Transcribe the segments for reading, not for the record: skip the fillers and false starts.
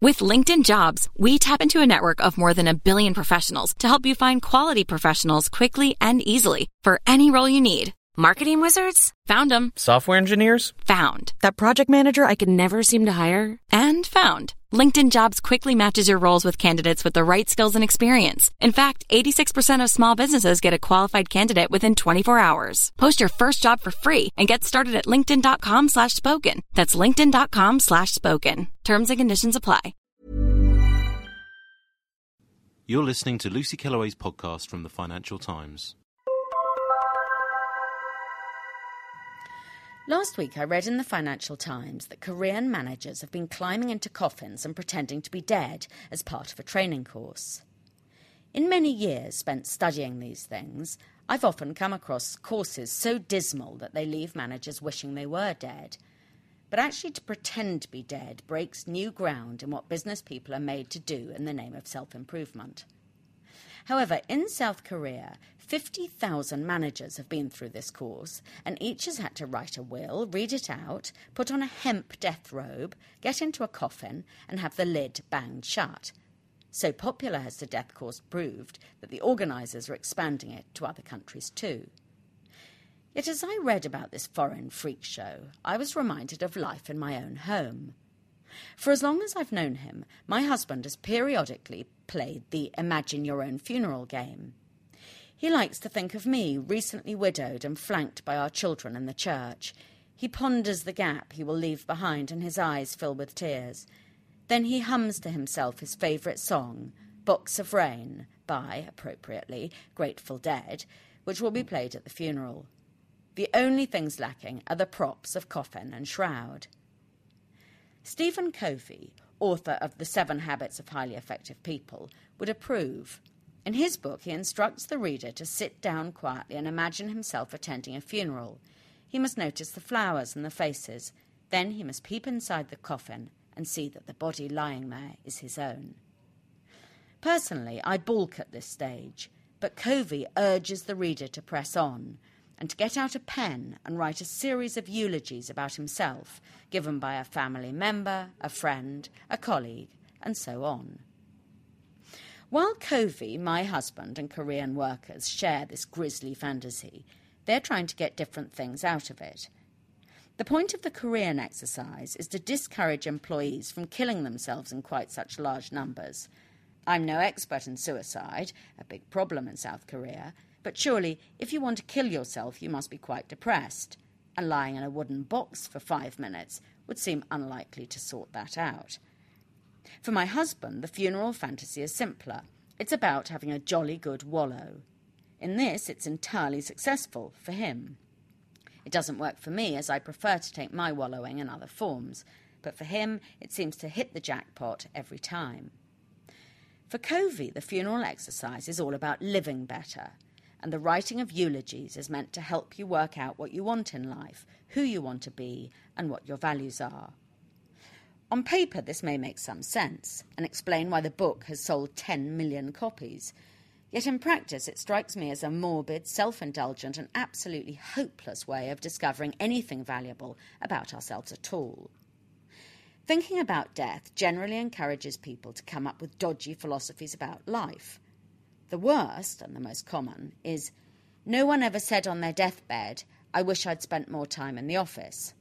With LinkedIn Jobs, we tap into a network of more than 1 billion professionals to help you find quality professionals quickly and easily for any role you need. Marketing wizards? Found them. Software engineers? Found. That project manager I could never seem to hire? And found. LinkedIn Jobs quickly matches your roles with candidates with the right skills and experience. In fact, 86% of small businesses get a qualified candidate within 24 hours. Post your first job for free and get started at linkedin.com/spoken. That's linkedin.com/spoken. Terms and conditions apply. You're listening to Lucy Kellaway's podcast from the Financial Times. Last week I read in the Financial Times that Korean managers have been climbing into coffins and pretending to be dead as part of a training course. In many years spent studying these things, I've often come across courses so dismal that they leave managers wishing they were dead. But actually to pretend to be dead breaks new ground in what business people are made to do in the name of self-improvement. However, in South Korea, 50,000 managers have been through this course, and each has had to write a will, read it out, put on a hemp death robe, get into a coffin, and have the lid banged shut. So popular has the death course proved that the organisers are expanding it to other countries too. Yet as I read about this foreign freak show, I was reminded of life in my own home. For as long as I've known him, my husband has periodically played the Imagine Your Own Funeral game. He likes to think of me, recently widowed and flanked by our children in the church. He ponders the gap he will leave behind, and his eyes fill with tears. Then he hums to himself his favourite song, Box of Rain, by, appropriately, Grateful Dead, which will be played at the funeral. The only things lacking are the props of coffin and shroud. Stephen Covey, author of The 7 Habits of Highly Effective People, would approve. In his book, he instructs the reader to sit down quietly and imagine himself attending a funeral. He must notice the flowers and the faces. Then he must peep inside the coffin and see that the body lying there is his own. Personally, I balk at this stage, but Covey urges the reader to press on and to get out a pen and write a series of eulogies about himself, given by a family member, a friend, a colleague, and so on. While Covey, my husband, and Korean workers share this grisly fantasy, they're trying to get different things out of it. The point of the Korean exercise is to discourage employees from killing themselves in quite such large numbers. I'm no expert in suicide, a big problem in South Korea, but surely if you want to kill yourself you must be quite depressed, and lying in a wooden box for 5 minutes would seem unlikely to sort that out. For my husband, the funeral fantasy is simpler. It's about having a jolly good wallow. In this, it's entirely successful for him. It doesn't work for me, as I prefer to take my wallowing in other forms, but for him it seems to hit the jackpot every time. For Covey, the funeral exercise is all about living better, and the writing of eulogies is meant to help you work out what you want in life, who you want to be, and what your values are. On paper, this may make some sense, and explain why the book has sold 10 million copies. Yet in practice, it strikes me as a morbid, self-indulgent, and absolutely hopeless way of discovering anything valuable about ourselves at all. Thinking about death generally encourages people to come up with dodgy philosophies about life. The worst, and the most common, is, no one ever said on their deathbed, I wish I'd spent more time in the office.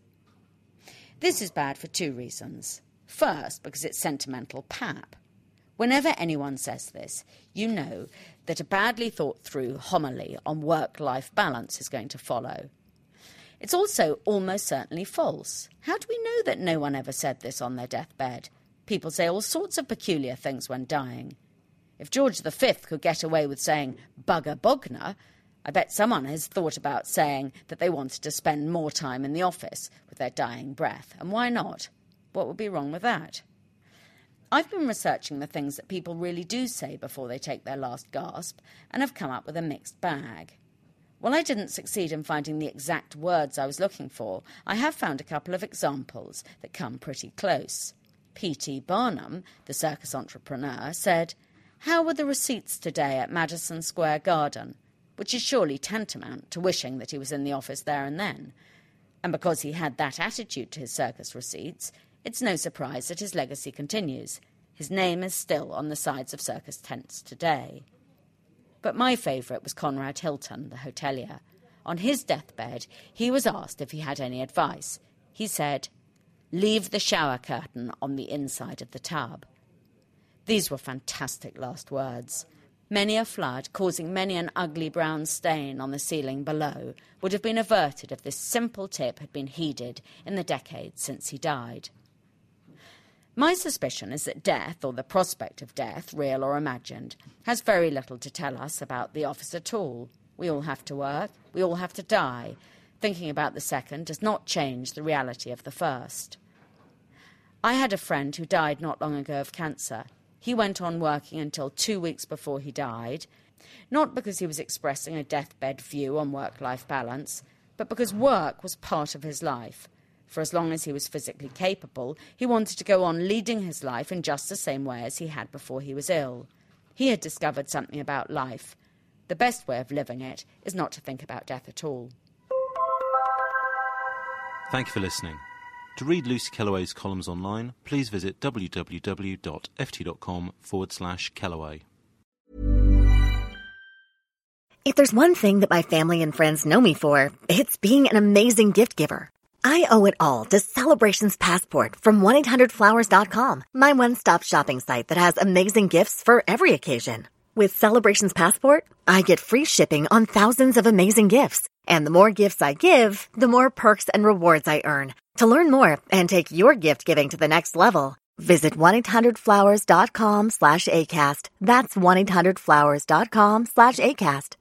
This is bad for 2 reasons. First, because it's sentimental pap. Whenever anyone says this, you know that a badly thought-through homily on work-life balance is going to follow. It's also almost certainly false. How do we know that no one ever said this on their deathbed? People say all sorts of peculiar things when dying. If George V could get away with saying bugger Bogner, I bet someone has thought about saying that they wanted to spend more time in the office with their dying breath. And why not? What would be wrong with that? I've been researching the things that people really do say before they take their last gasp and have come up with a mixed bag. While I didn't succeed in finding the exact words I was looking for, I have found a couple of examples that come pretty close. P.T. Barnum, the circus entrepreneur, said, "How were the receipts today at Madison Square Garden?" which is surely tantamount to wishing that he was in the office there and then. And because he had that attitude to his circus receipts, It's no surprise that his legacy continues. His name is still on the sides of circus tents today. But my favourite was Conrad Hilton, the hotelier. On his deathbed, he was asked if he had any advice. He said, "Leave the shower curtain on the inside of the tub." These were fantastic last words. Many a flood, causing many an ugly brown stain on the ceiling below, would have been averted if this simple tip had been heeded in the decades since he died. My suspicion is that death, or the prospect of death, real or imagined, has very little to tell us about the office at all. We all have to work, we all have to die. Thinking about the second does not change the reality of the first. I had a friend who died not long ago of cancer. He went on working until 2 weeks before he died, not because he was expressing a deathbed view on work-life balance, but because work was part of his life. For as long as he was physically capable, he wanted to go on leading his life in just the same way as he had before he was ill. He had discovered something about life. The best way of living it is not to think about death at all. Thank you for listening. To read Lucy Kellaway's columns online, please visit www.ft.com/Kellaway. If there's one thing that my family and friends know me for, it's being an amazing gift giver. I owe it all to Celebrations Passport from 1-800-Flowers.com, my one-stop shopping site that has amazing gifts for every occasion. With Celebrations Passport, I get free shipping on thousands of amazing gifts. And the more gifts I give, the more perks and rewards I earn. To learn more and take your gift giving to the next level, visit 1-800-Flowers.com/ACAST. That's 1-800-Flowers.com/ACAST.